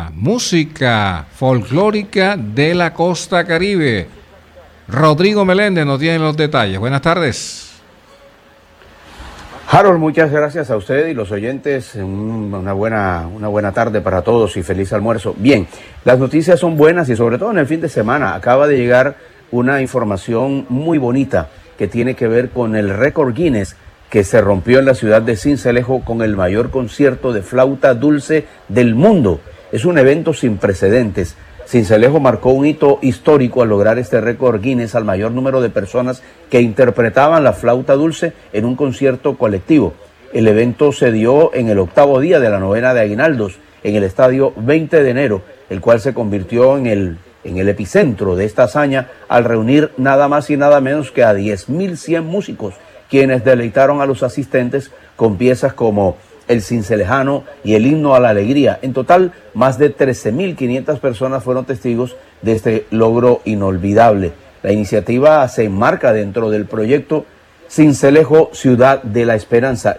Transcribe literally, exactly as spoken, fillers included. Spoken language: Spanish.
la música folclórica de la costa Caribe. Rodrigo Meléndez nos tiene los detalles. Buenas tardes. Harold, muchas gracias a usted y los oyentes. Una buena, una buena tarde para todos y feliz almuerzo. Bien, las noticias son buenas y sobre todo en el fin de semana. Acaba de llegar una información muy bonita que tiene que ver con el récord Guinness que se rompió en la ciudad de Sincelejo con el mayor concierto de flauta dulce del mundo. Es un evento sin precedentes. Sincelejo marcó un hito histórico al lograr este récord Guinness al mayor número de personas que interpretaban la flauta dulce en un concierto colectivo. El evento se dio en el octavo día de la novena de Aguinaldos, en el estadio veinte de enero, el cual se convirtió en el, en el epicentro de esta hazaña al reunir nada más y nada menos que a diez mil cien músicos, quienes deleitaron a los asistentes con piezas como el Cincelejano y el Himno a la Alegría. En total, más de trece mil quinientas personas fueron testigos de este logro inolvidable. La iniciativa se enmarca dentro del proyecto Sincelejo Ciudad de la Esperanza,